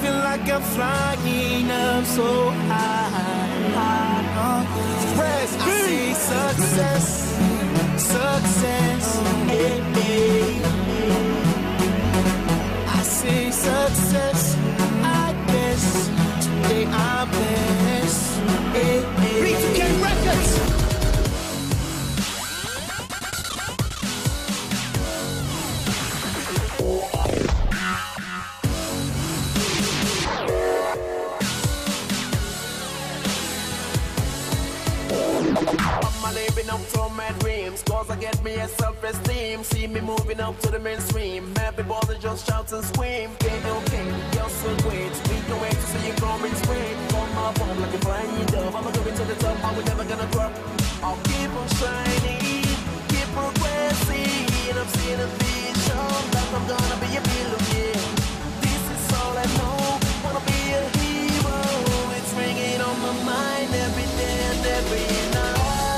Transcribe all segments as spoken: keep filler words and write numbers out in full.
feel like I'm flying up so high. Express, I see success, success. Hey, hey. I see success. I guess today I'm blessed. Hey, hey. B two K Records. Up to my dreams, cause I get me a self-esteem. See me moving up to the mainstream. Everybody just shout and scream. Okay, okay, you're so great. We can wait to see you growing straight. From my phone like a flying dove. I'm going to the top, and we're never gonna drop. I'll keep on shining, keep progressing. I'm seeing a vision that I'm gonna be a billionaire. This is all I know, wanna be a hero. It's ringing on my mind every day and every night.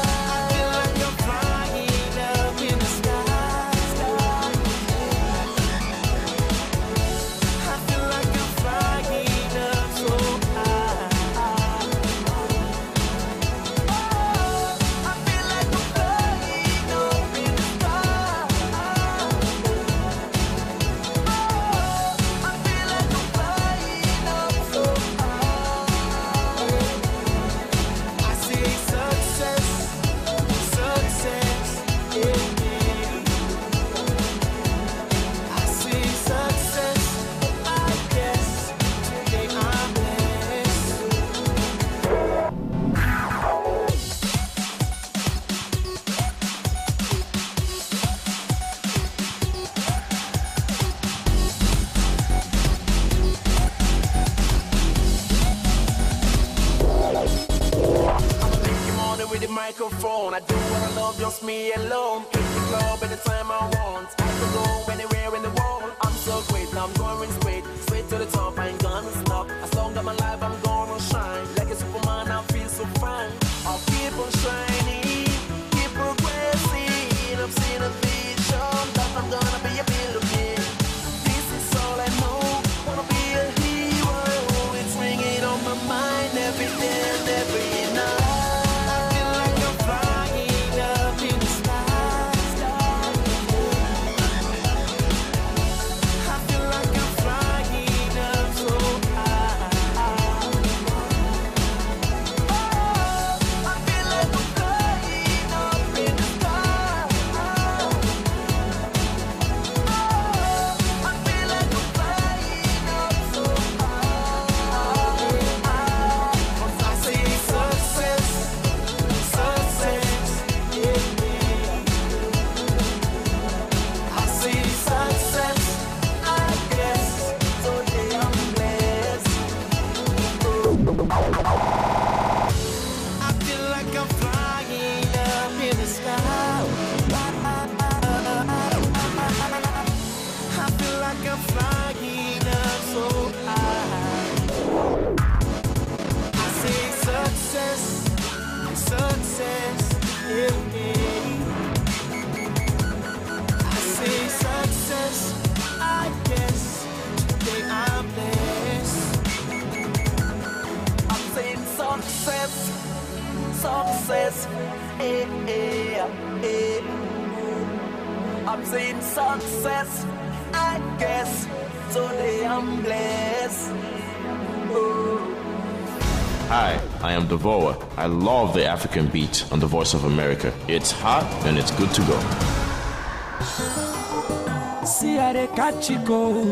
Microphone, I do what I love, just me alone. Hit the club anytime I want. I can go anywhere in the world. I'm so great, now I'm going straight, straight to the top. I ain't gonna stop. As long as I'm alive, I'm gonna shine. Like a Superman, I feel so fine. I'll keep on shining, keep progressing. I'm seeing a vision that I'm gonna be a billionaire. This is all I know, wanna be a hero. It's ringing on my mind every day and every night. Success, eh, eh, eh. I'm saying success, I guess. Today I'm blessed. Oh. Hi, I am Devoa. I love the African beat on the Voice of America. It's hot and it's good to go. See how they catch you go.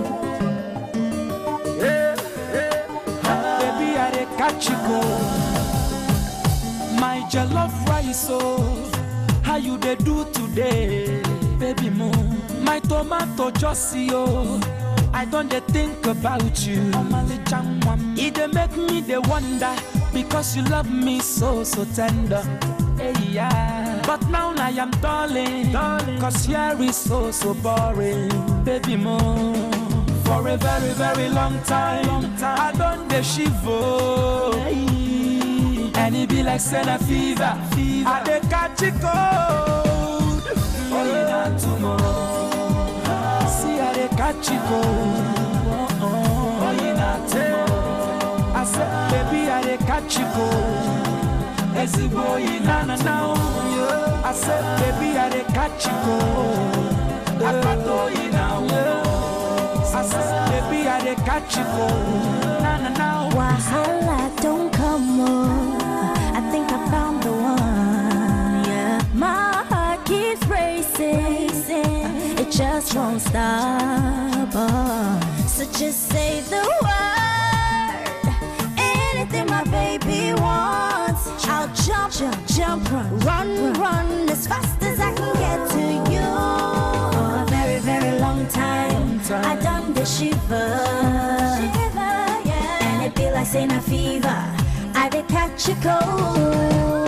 Yeah, yeah. Baby, how they catch you go. My jollof rice, oh, how you they do today, baby mo? My tomato just see, oh, I don't they think about you. It they make me they wonder, because you love me so, so tender. Hey, yeah. But now I am darling, darling, cause here is so, so boring, baby mo. For a very, very long time, long time. I don't they shiver. Hey. And it be like Senna fever, fever. I dey catch it cold. Oh, you not tomorrow. See how they catch it cold. Oh, you not I said, baby, I dey catch you go. Easy boy, na na na. I said, baby, I dey catch you go. I said, baby, I dey catch you go. Na na na. Wahala don't come on. I think I found the one. Yeah, my heart keeps racing. It just won't stop. Oh. So just say the word. Anything my baby wants, I'll jump, jump, jump, run, run, run as fast as I can get to you. For a very, very long time, I done the shiver, shiver, yeah. And it be like saying a fever. I did catch a cold.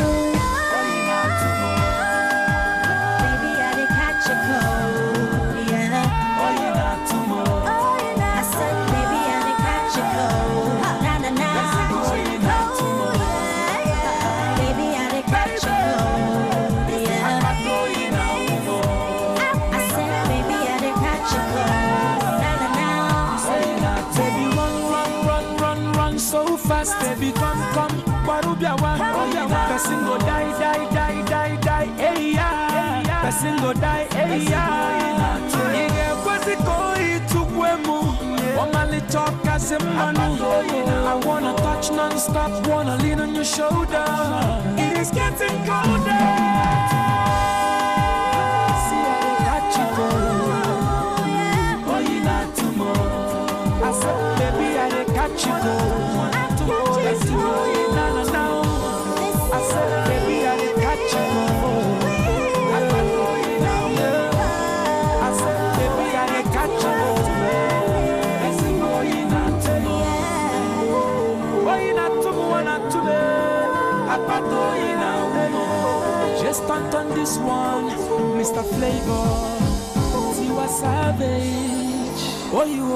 Baby, come, come, Barubia one, person go die, die, die, die, die, hey yeah, person go die, hey yeah. Nige kwezi koi tukwemu, omali talk as a manu. I wanna touch non-stop, wanna lean on your shoulder. It is getting colder. See how they catch you go. Oh, you not tomorrow. I said, baby, I dey catch you go. Just on this one, Mister Flavor, Tiwa Savage. Oh, you.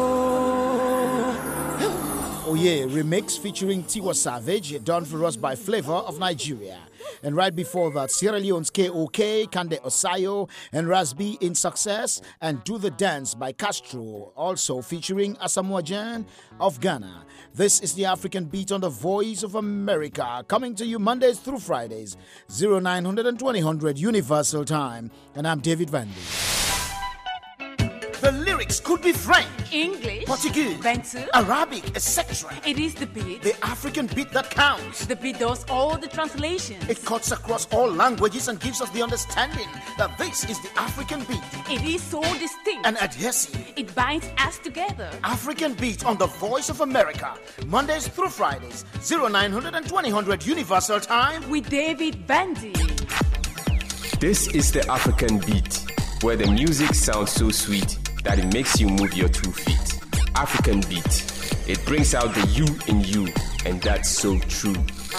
Oh yeah, remix featuring Tiwa Savage, done for us by Flavor of Nigeria. And right before that, Sierra Leone's K O K, Kande Osayo, and Rasbi in Success, and Do the Dance by Castro, also featuring Asamoah Gyan of Ghana. This is the African Beat on the Voice of America, coming to you Mondays through Fridays, oh nine hundred and twenty hundred Universal Time. And I'm David Vandy. The lyrics could be French, English, Portuguese, Bantu, Arabic, et cetera. It is the beat. The African beat that counts. The beat does all the translations. It cuts across all languages and gives us the understanding that this is the African beat. It is so distinct and adhesive. It binds us together. African Beat on the Voice of America, Mondays through Fridays, oh nine hundred and twenty hundred Universal Time with David Bandy. This is the African Beat, where the music sounds so sweet that it makes you move your two feet. African Beat. It brings out the you in you, and that's so true.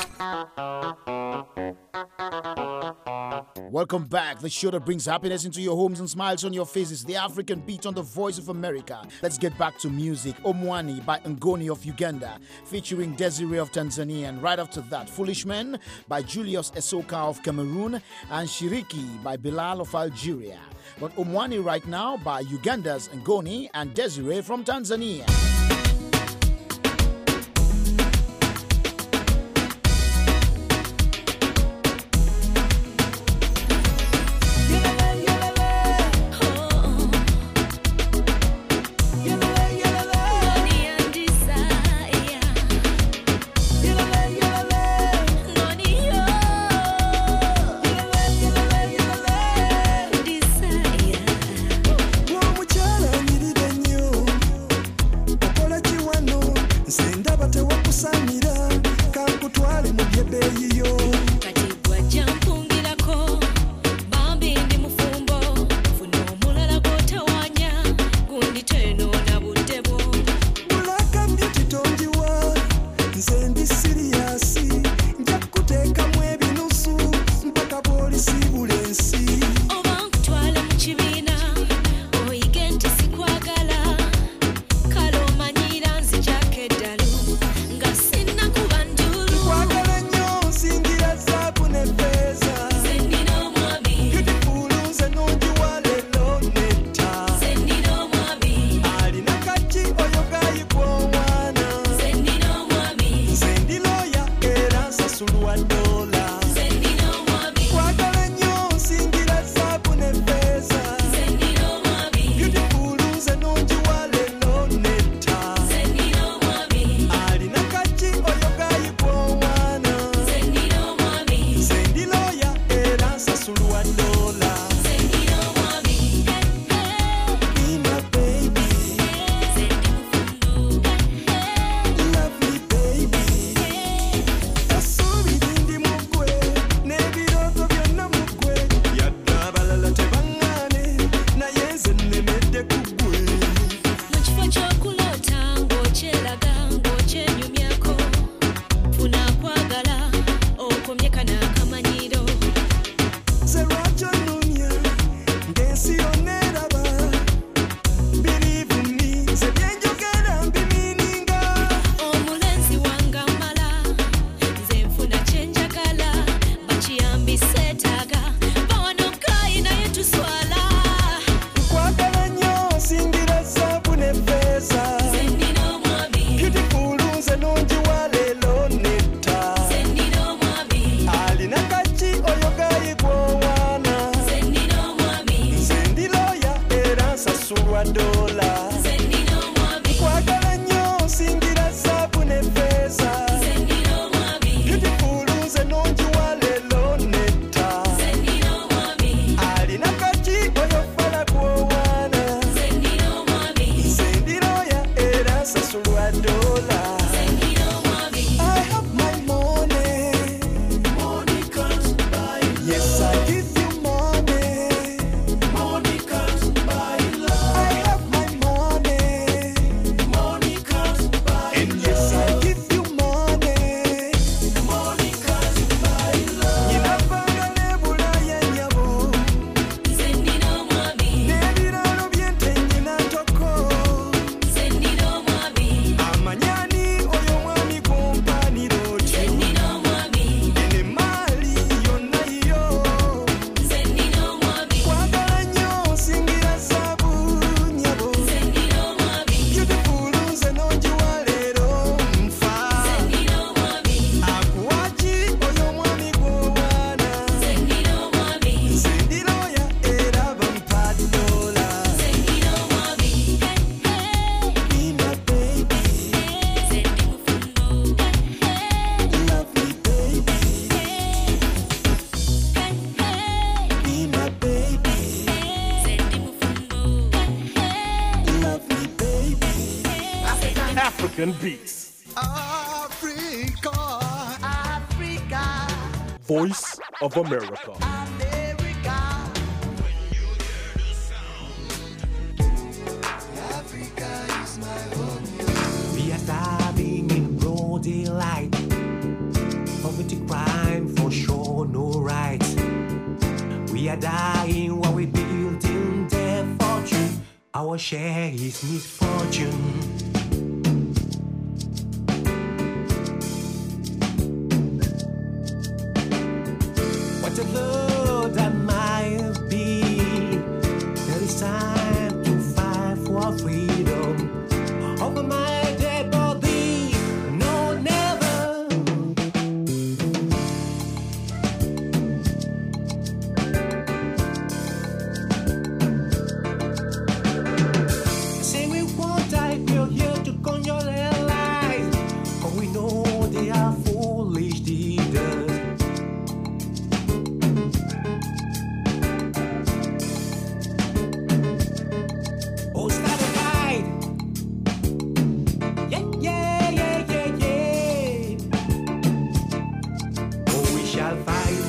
Welcome back. The show that brings happiness into your homes and smiles on your faces. The African Beat on the Voice of America. Let's get back to music. Omwani by Ngoni of Uganda, featuring Desiree of Tanzania. And right after that, Foolish Men by Julius Esoka of Cameroon, and Shiriki by Bilal of Algeria. But Omwani right now by Uganda's Ngoni and Desiree from Tanzania. Muchala nyiri denyo sulwa dola. Kwagala nnyo singira zaabu ne ffeeza. Beautiful nze n'onjiwa leero netta. Alina kaki oyo gayibwa omwana. Nze ndi looya era nsasulwa dola. Be my baby. Lovely baby. Essuubi lindi mu ggwe, n'ebirooto byonna mu ggwe. Yadde abalala tebaŋŋaane, naye nze nnemedde ku ggwe. Mu kifo ky'okuloota ng'okyeraga ng'okyenyumyako, funa kwagala okomye kana akamanyiro. Nze lwaki onnumya, ng'ensi yonna eraba. Believe me, nze bye njogera mbimiininga. Omulenzi wange amala, nze nfuna kye njagala, bakiyambi seetaaga, bawano kaayi naye tuswala. Nkwagala nnyo singira zaabu ne ffeeza. Nze nnina omwami, Beautiful nze n'onjiwa leero netta. nze nnina omwami, Alina kaki oyo gayigwa omwana. nze nnina omwami, Nze ndi looya era nsasulwa dola. nze nnina omwami, Nkwagala nnyo singira zaabu ne ffeeza. nze nnina omwami, Beautiful nze n'onjiwa leero netta. nze nnina omwami, Alina kaki oyo fala gw'omwana. nze nnina omwami, Nze ndi looya era nsasulwa dola. nze nnina omwami. I have my money. Money can't buy Yes, I give you money. money can't buy love. I have my money. Money can't buy And yes, I give you money. money can't buy love. Nyinavanga n'ebulaaya nnyabo. Nze nnina omwami, N'ebiraalo by'ente nnyina ntoko. nze nnina omwami, Amanyani oyo mwami gw'ompanira otyo. nze nnina omwami, N'emmaali yonna yiyo. nze nnina omwami, Kwagala nnyo singira zaabu nnyabo. nze nnina omwami, Beautiful nze n'onjiwa leero nfa. nze nnina omwami, Akuwaki oyo mwami gw'omwana. nze nnina omwami, Nze ndi looya era bampa dola. nze nnina omwami, Be my baby. nze ndi mufuno, Lovely baby. Be my baby. nze ndi mufuno. Lovely baby. African Beats. Africa. Africa. Voice of America. America. Africa is my home. We are diving in broad daylight. Poverty, crime, for sure, no right. We are dying while we building their fortune. Our share is misfortune. What a load that might be. There is time to fight for freedom. Over my dead body, no, never. Say we won't die, we're here to conjure their lies. But we know they are foolish leaders. Oh, start a fight. Yeah, yeah, yeah, yeah, yeah. Oh, we shall fight.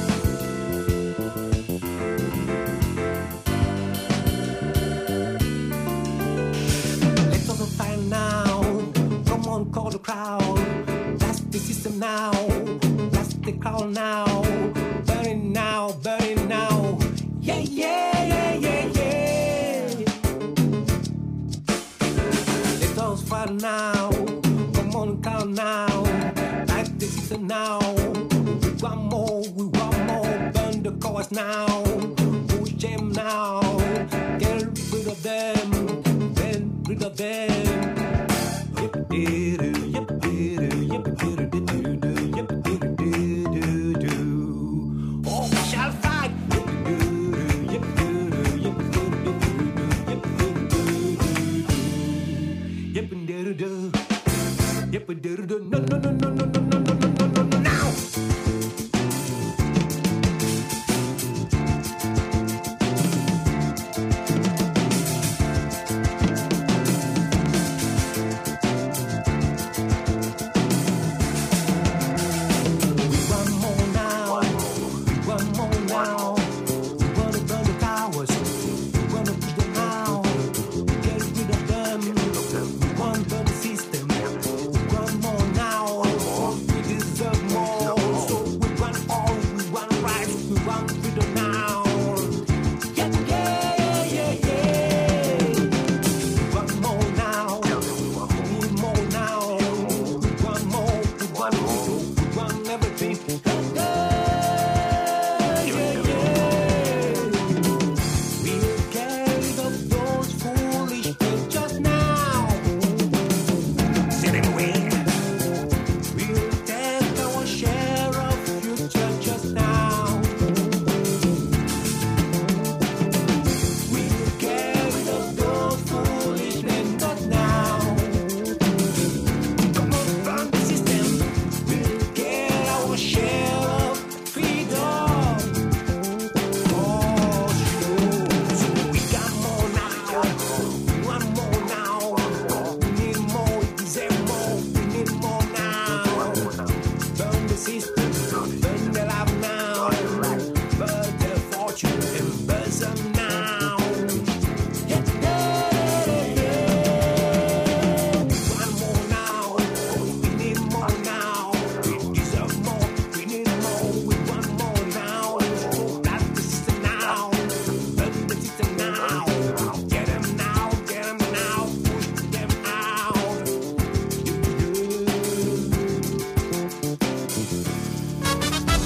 Let's also fight now. Come on, call the crowd. That's the system now. That's the crowd now. Burning now, burning now. Yeah, yeah, yeah, yeah, yeah. Let us fight now. Come on, count now. Like the system now. We want more, we want more. Burn the cars now. Push them now. Get rid of them. Get rid of them. Yep, yep, yep, yep, yep, yep, yep, yep, yep, yep,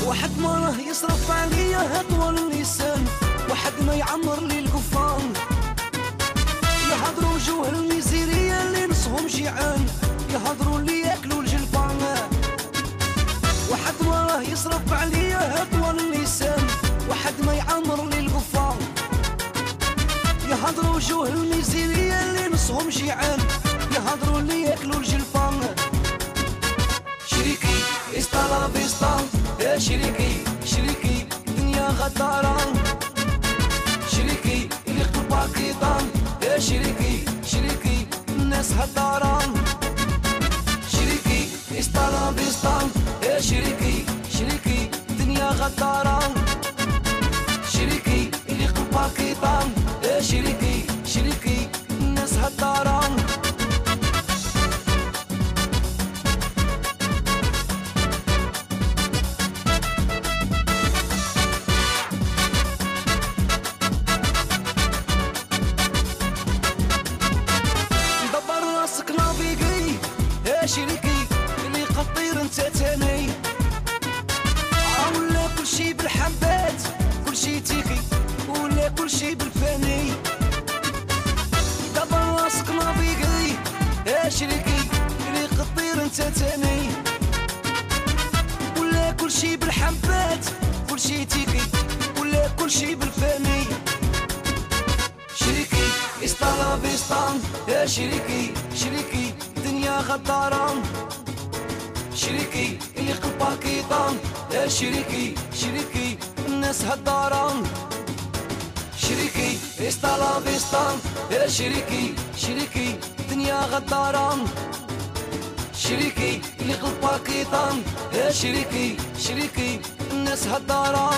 واحد ما راه يصرف عليا اطول اللسان واحد ما يعمر لي القفان يهضروا وجوه الميزيرية اللي نصهم جيعان يهضروا اللي ياكلوا الجلبان واحد ما راه يصرف عليا اطول اللسان واحد ما يعمر لي القفان يهضروا وجوه الميزيرية اللي نصهم جيعان يهضروا اللي ياكلوا الجلبان شريكي استالا فيستا يا شريكي شريكي دنيا غدارة شريكي اللي قلبها كيطان يا شريكي شريكي الناس هدارة شريكي استالا فيستا يا شريكي شريكي دنيا غدارة شريكي اللي قلبها كيطان يا شريكي شريكي الناس هدارة شريكي اللي قطير انت تاني ولا كل شي بالحبات كل شي تيكي ولا كل شي بالفاني دابا راسك نافيقي يا شريكي اللي قطير انت تاني ولا كل شي بالحبات كل شي تيكي ولا كل شي بالفاني شريكي استالا فيستا يا شريكي شريكي دنيا غدارة شريكي اللي قلبها كيطان يا شريكي شريكي الناس هدارة شريكي استالا فيستا يا شريكي شريكي دنيا غدارة شريكي اللي قلبها كيطان يا شريكي شريكي الناس هدارة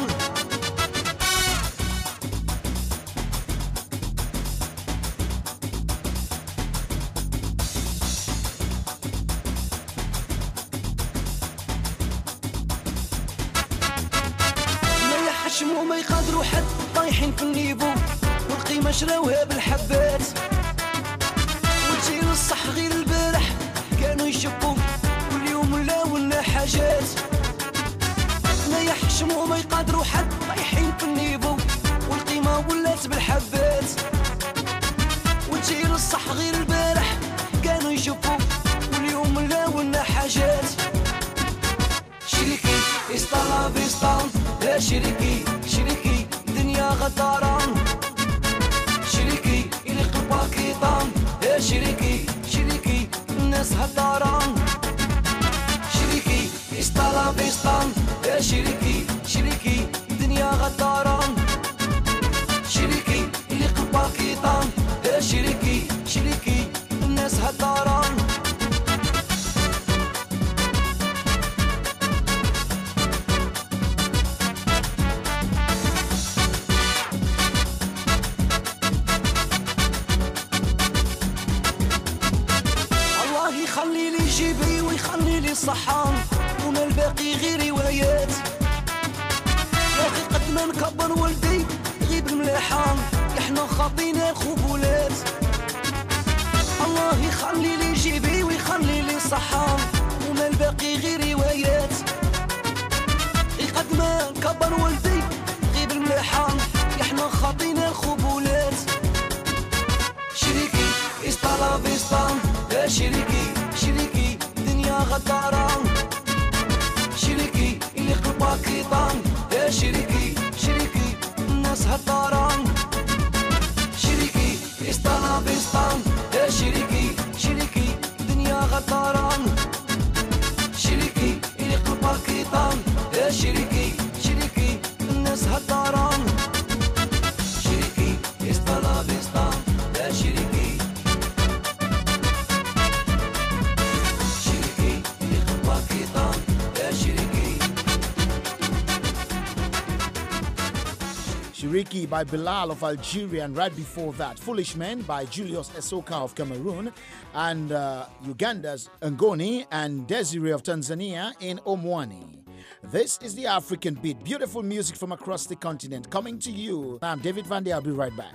شمو ما يقدروا حد طايحين في النيفو والقيمة شراوها بالحبات والجيل الصح غير البارح كانوا يشبوا واليوم ولاو لنا حاجات ما يحشموا ما يقدروا حد طايحين في النيفو والقيمة ولات بالحبات والجيل الصح غير البارح كانوا يشبوا واليوم ولاو لنا حاجات شريكي استالا فيستا يا شريكي شريكي دنيا غدارة شريكي اللي قلبها كيطان يا شريكي شريكي الناس هدارة شريكي استالا فيستا يا شريكي شريكي دنيا غدارة شريكي اللي قلبها كيطان يا شريكي شريكي الناس هدارة يخلي لي جيبي ويخلي لي صحان وما الباقي غير روايات يا اخي قد ما نكبر ولدي غيب الملاحان احنا خاطينا الخبولات الله يخلي لي جيبي ويخلي لي صحان وما الباقي غير روايات قد ما نكبر ولدي غيب الملاحان احنا خاطينا الخبولات شريكي استالا فيستا يا شريكي شريكي دنيا غدارة شريكي اللي قلبها كيطان يا شريكي شريكي الناس هدارة شريكي استالا فيستا يا شريكي شريكي دنيا غدارة شريكي اللي قلبها كيطان يا شريكي شريكي الناس هدارة شريكي استالا فيستا يا شريكي Shiriki by Bilal of Algeria, and right before that, Foolish Men by Julius Esoka of Cameroon, and uh, Uganda's Ngoni and Desiree of Tanzania in Omwani. This is the African Beat, beautiful music from across the continent coming to you. I'm David Van Dey, I'll be right back.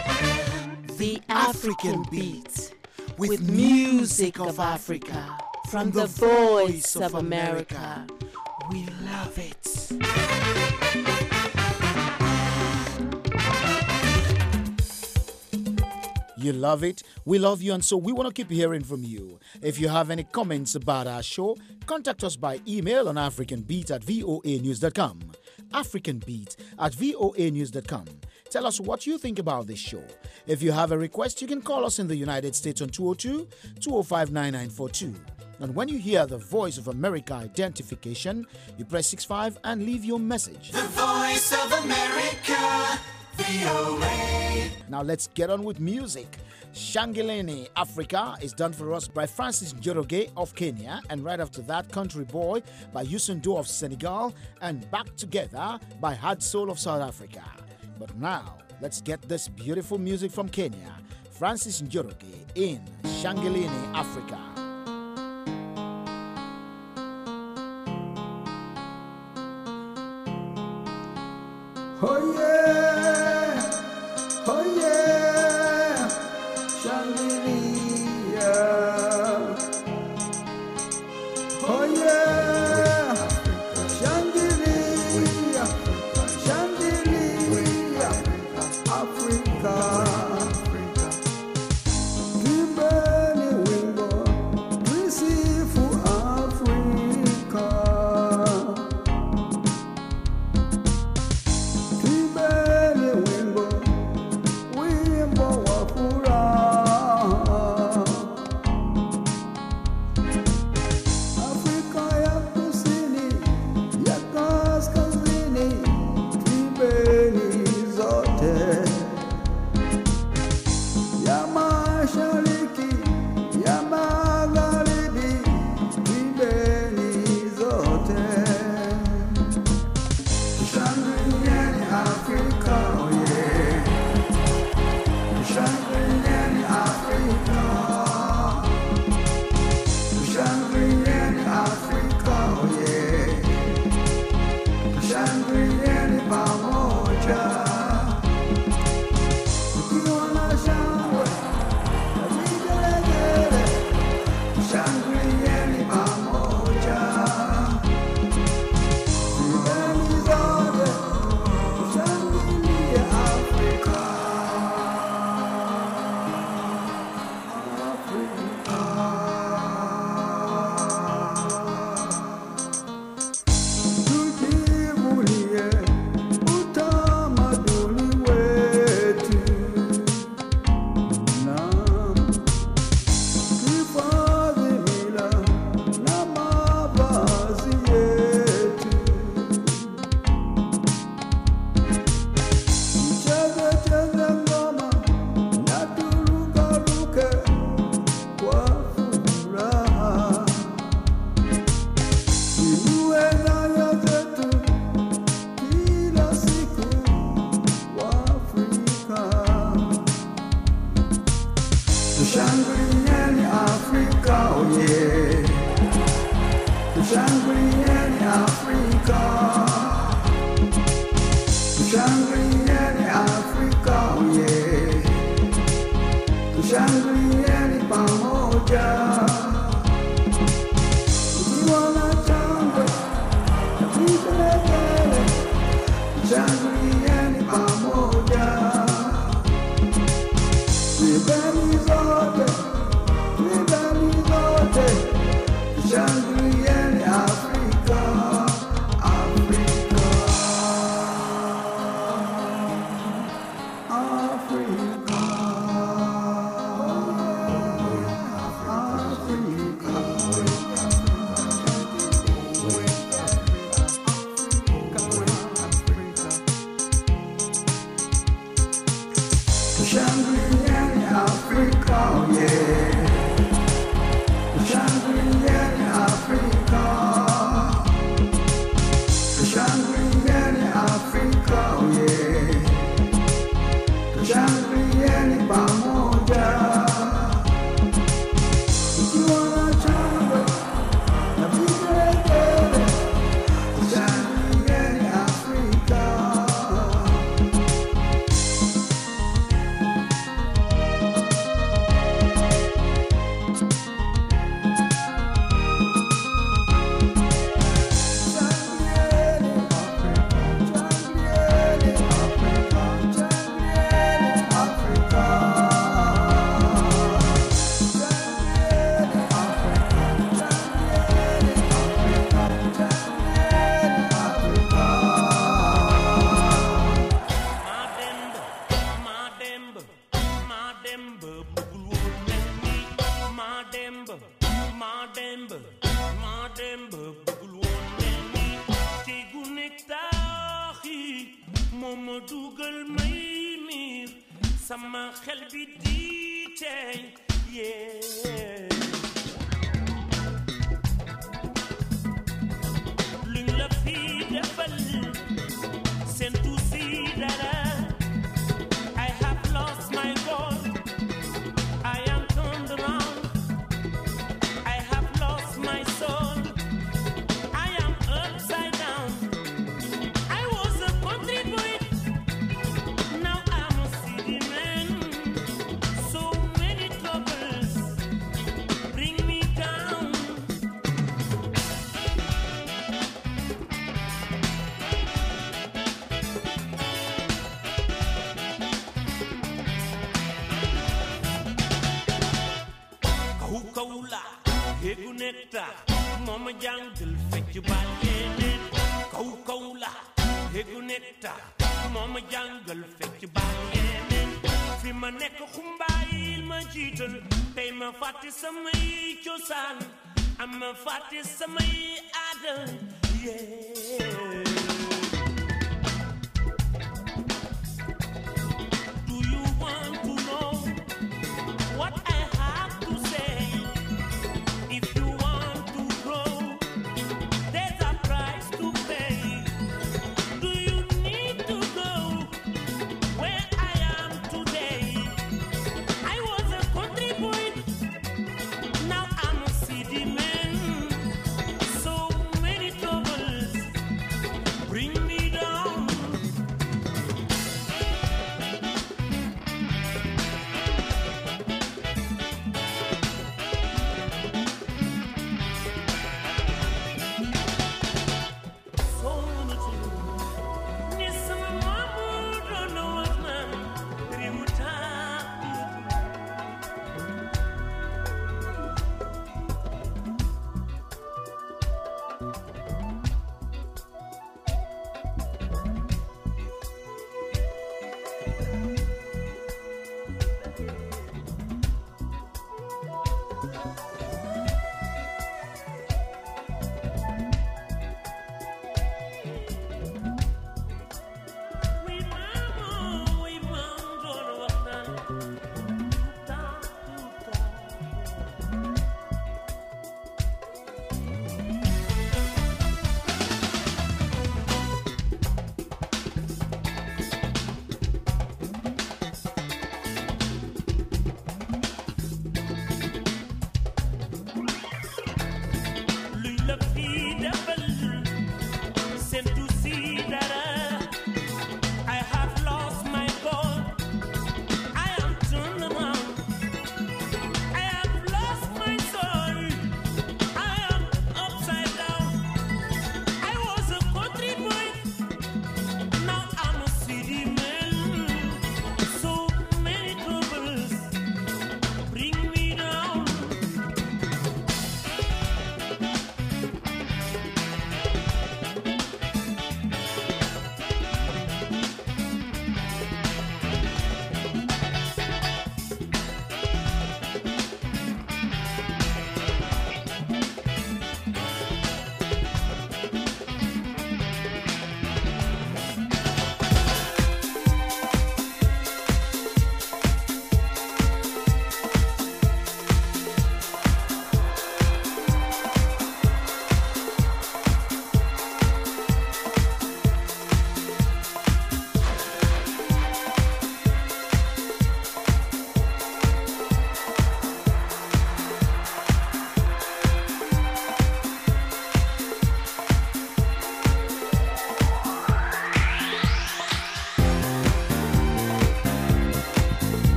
The African Beat, with music of Africa from the voice of America. We love it. You love it, we love you, and so we want to keep hearing from you. If you have any comments about our show, contact us by email on africanbeat at voa news dot com. africanbeat at voa news dot com. Tell us what you think about this show. If you have a request, you can call us in the United States on two oh two, two oh five, nine nine four two. And when you hear the Voice of America identification, you press six five and leave your message. The Voice of America, V O A. Now let's get on with music. Shangileni Africa is done for us by Francis Njoroge of Kenya, and right after that, Country Boy by Youssou of Senegal, and Back Together by Hard Soul of South Africa. But now, let's get this beautiful music from Kenya. Francis Njoroge in Shangileni Africa. Oh yeah, oh yeah, Shangri-La. Oh yeah, Shangri-La, Shangri-La, Africa. Kimbeni wimbo, tuisifu Afrika. Kimbeni wimbo, wimbo wa furaha. Afrika ya kusini, ya kaskazini, kimbeni zote. Ya mashariki, ya magharibi, kimbeni zote. Shangilieni Afrika, oh yeah. Shangilieni Afrika. Shangilieni Afrika, oh yeah. Shangilieni pamoja. Tukiwa na shangwe na vigelegele. Shangilieni pamoja. Kimbeni zote, tushangilie Afrika. Tujivunie utamaduni wetu. Naam. Tuhifadhi mila na mavazi yetu. Tucheze cheze ngoma na turukaruke kwa furaha. Tuinue nyayo zetu kila siku Waafrika. Tushangilieni Afrika, oh yeah. Tushangilieni Afrika. Tushangilieni Afrika, oh yeah. Tushangilieni pamoja. Tukiwa na shangwe na vigelegele. Tushangilieni pamoja. Tuibeni zote, tuibeni zote. Tushangilieni Afrika, Afrika, Afrika, Tushangilieni Afrika, oh yeah. Tushangilieni Afrika. dem ba bëggul woon mel ni te gu nekk taaxi moo ma dugal may miir sama xel bi di tey yeah luñ la fi defal seen tuusi dara I have lost my God I am turned around I have lost my soul I am upside down I was a country boy now I'm a city man so many troubles bring me down kaw kaw la yéegu nekta mooma jàngal fecc baal yeneen kaw kaw la yéegu nekta mooma jàngal fecc baal yeneen fi ma nekk xumbaayil ma jiital tey ma fàtte samay cosaan am ma fàtte samay aada yeah do you want to know what I have to say if you want to grow there's a price to pay do you need to go where I am today I was a country boy now I'm a city man so many troubles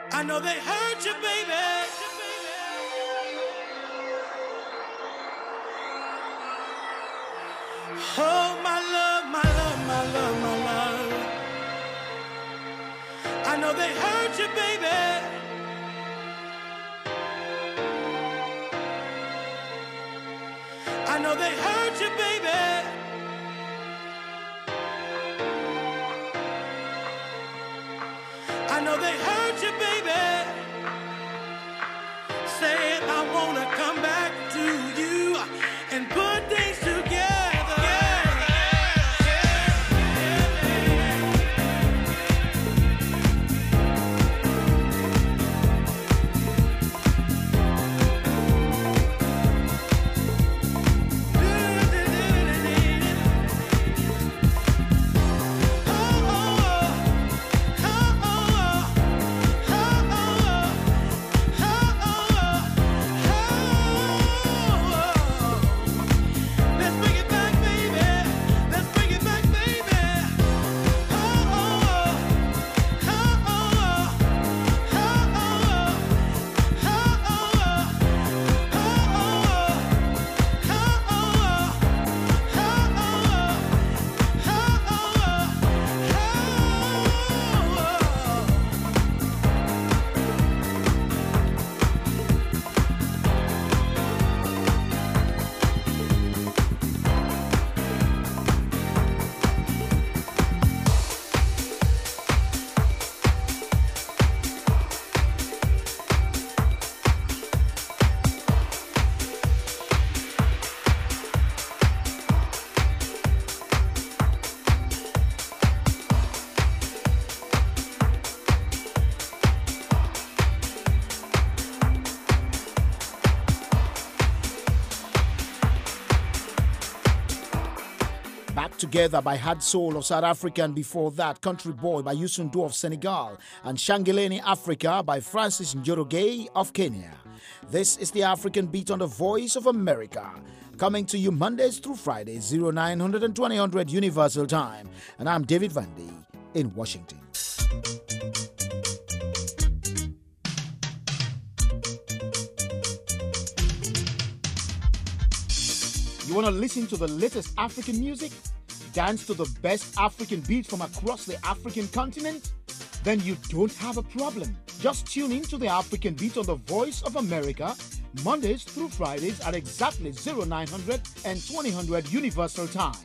I know they hurt you, baby. Oh, my love, my love, my love, my love. I know they hurt you, baby. I know they hurt you, baby. I know they hurt you, baby. Saying I wanna come back to you and put things together. Together by Had Soul of South Africa, and before that, Country Boy by Youssou N'Dour of Senegal, and Shangileni Africa by Francis Njoroge of Kenya. This is the African Beat on the Voice of America, coming to you Mondays through Fridays, oh nine hundred and twenty hundred Universal Time, and I'm David Vandy in Washington. You want to listen to the latest African music? Dance to the best African beats from across the African continent? Then you don't have a problem. Just tune in to the African Beat on the Voice of America, Mondays through Fridays at exactly oh nine hundred and twenty hundred Universal Time.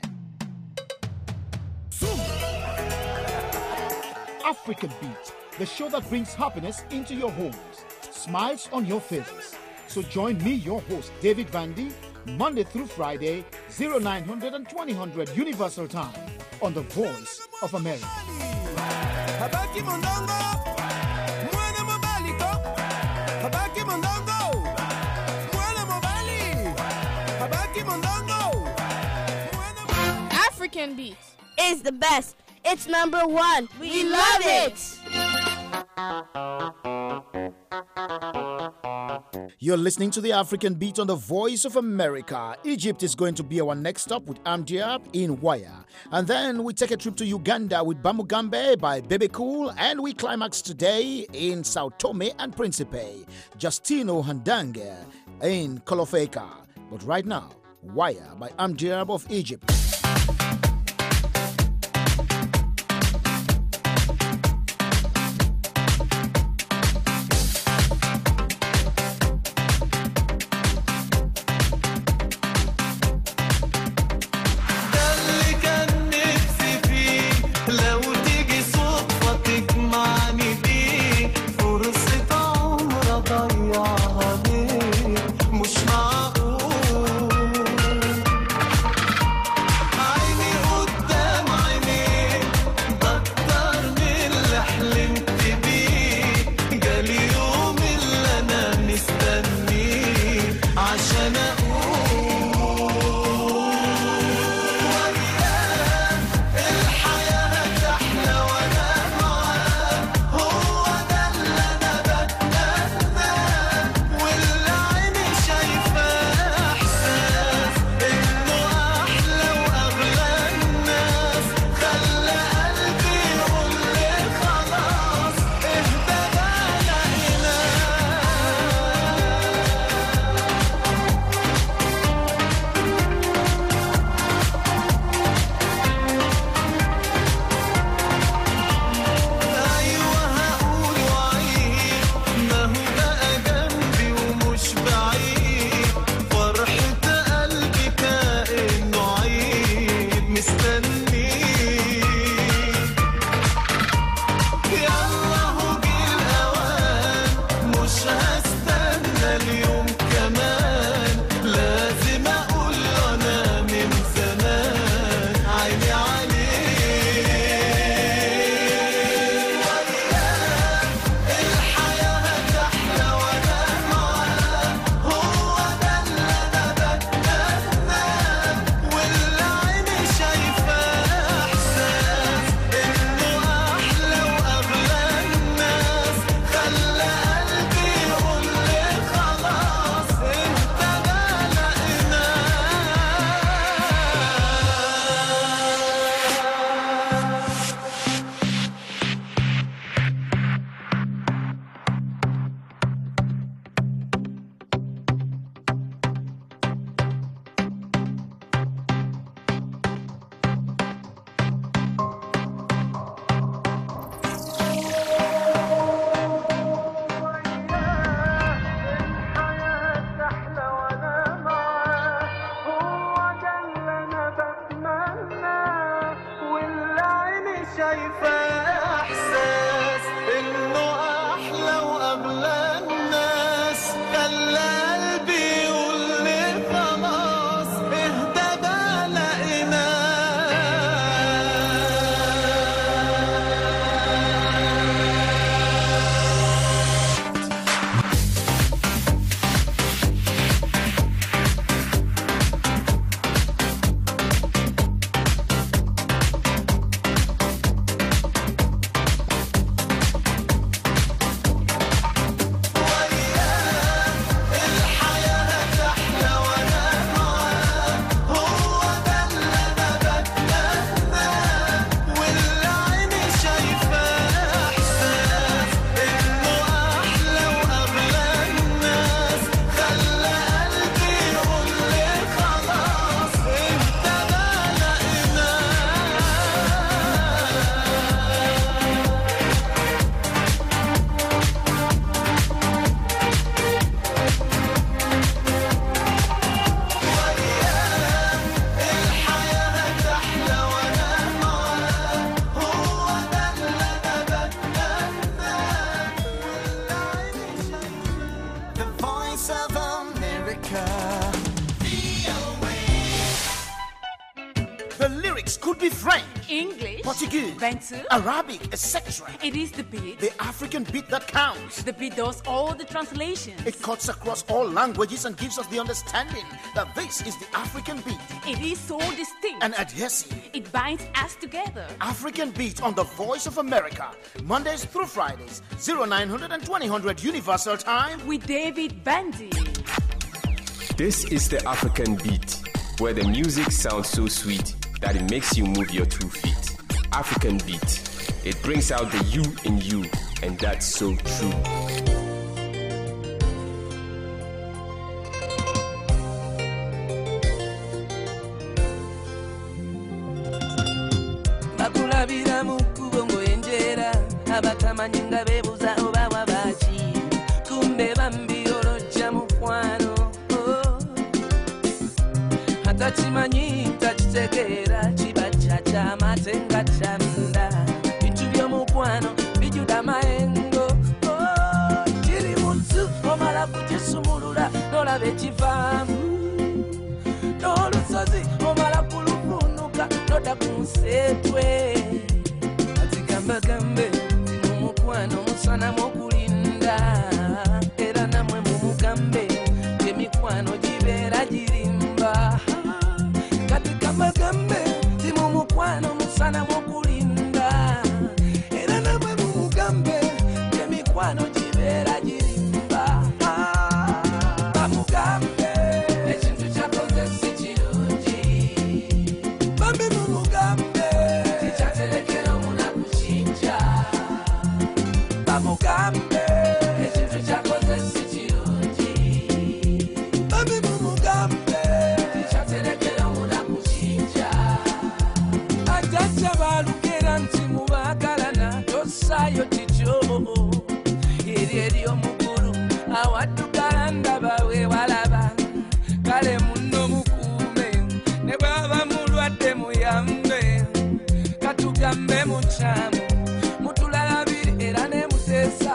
African Beat, the show that brings happiness into your homes, smiles on your faces. So join me, your host, David Vandy, Monday through Friday, oh nine hundred and twenty hundred Universal Time, on the Voice of America. African Beats is the best. It's number one. We, we love it. You're listening to the African Beat on the Voice of America. Egypt is going to be our next stop with Amdiab in Waya. And then we take a trip to Uganda with Bamugambe by Bebe Cool. And we climax today in Sao Tome and Principe, Justino Handange in Kolofeka. But right now, Waya by Amdiab of Egypt. voice of America. The lyrics could be French, English, Portuguese, Bantu, Arabic, et cetera. It is the beat. The African beat that counts. The beat does all the translations. It cuts across all languages and gives us the understanding that this is the African beat. It is so distinct and adhesive. It binds us together. African beat on the Voice of America, Mondays through Fridays, oh nine hundred and twenty hundred Universal Time with David Bandy. This is the African beat, where the music sounds so sweet that it makes you move your two feet. African beat. It brings out the you in you, and that's so true. Bakulabira mu kkubo ng'oyenjera abatamanyi nga beebuza oba wabaki kumbe bambi olojja mukwano atakimanyi takitegeera kiba kyakyamate nga kyanda bintu by'omukwano bijjuda mayengo kiri mutu omala kugisumulula n'olaba ekivaamu n'olusozi omala kuluvunuka n'odda ku nseetwe atigambagambe ti mumukwano musanamu okulinda era namwe mumugambe gy'emikwano gibeera girimba katigambagambe ti mumukwano musanamu okulinda era namwe mumugambe gy'emikwano gibeera girimba bamugambe ekintu kyakoze si kirungi bambi mumugambe tikyaterekera omunaku kinja bamugambe ekintu kyakoze si kirungi bambi mumugambe tikyaterekera omunaku kinja ajajja balugera nti mubagalana tosaayo kityo eri eri omukulu awaddugala ndaba we walaba kale munno mukuume ne bwaba mulwadde muyambe katugambe mukyamu mutulalabiri era ne muteesa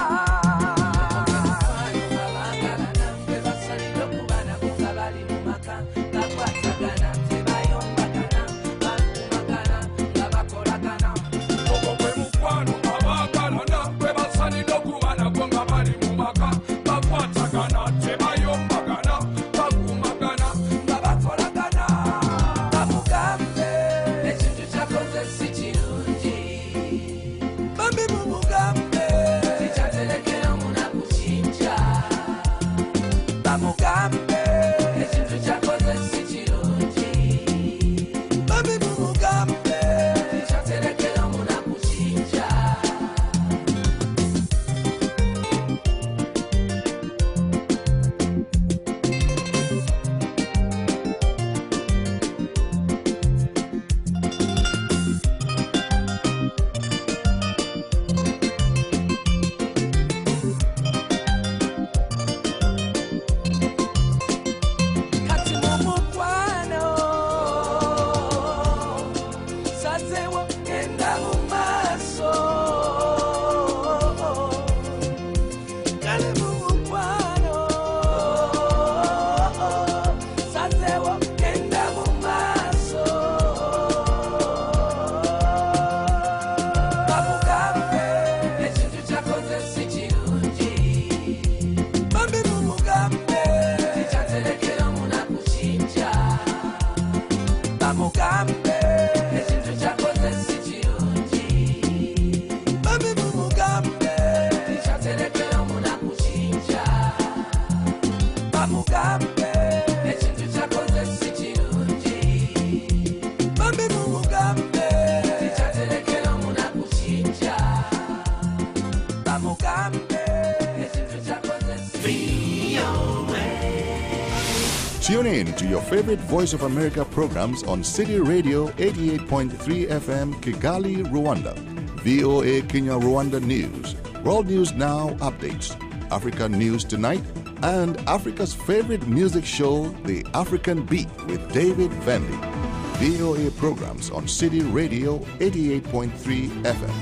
Tune in to your favorite Voice of America programs on City Radio eighty-eight point three F M Kigali, Rwanda, V O A Kenya Rwanda News, World News Now updates, Africa News Tonight, and Africa's favorite music show, The African Beat with David Vandy. V O A programs on City Radio eighty-eight point three F M.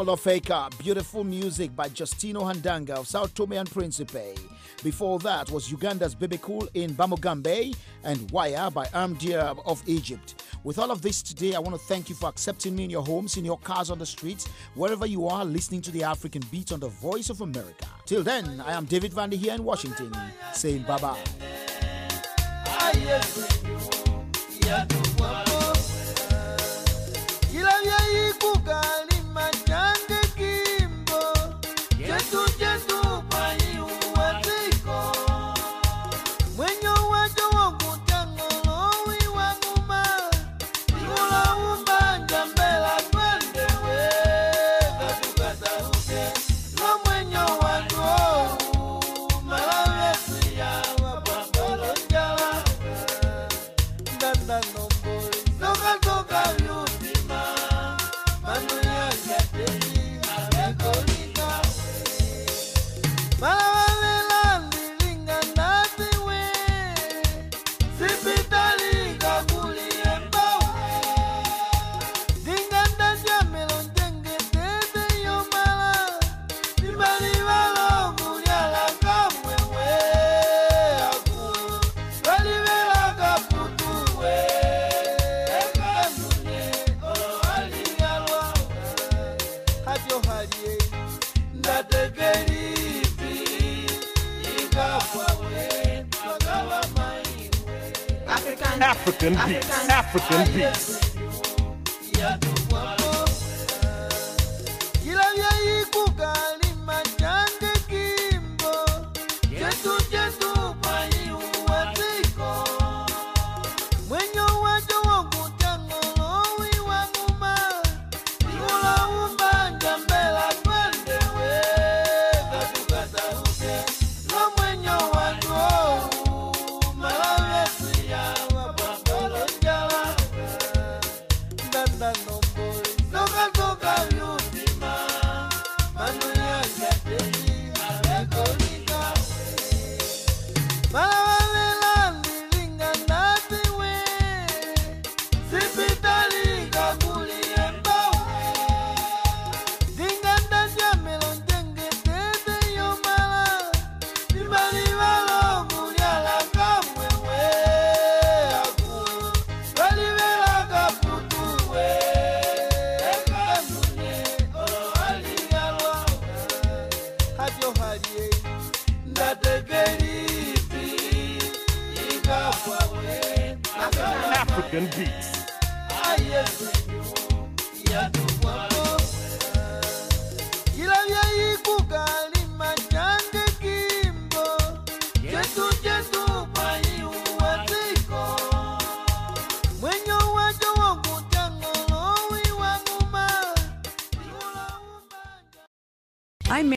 Olofeka, beautiful music by Justino Handanga of Sao Tome and Principe. Before that was Uganda's Baby Cool in Bamugambe and Wire by Amdir of Egypt. With all of this today, I want to thank you for accepting me in your homes, in your cars, on the streets, wherever you are listening to the African Beat on the Voice of America. Till then, I am David Vandy here in Washington, saying bye-bye. African Beats, African Beats. African Beats.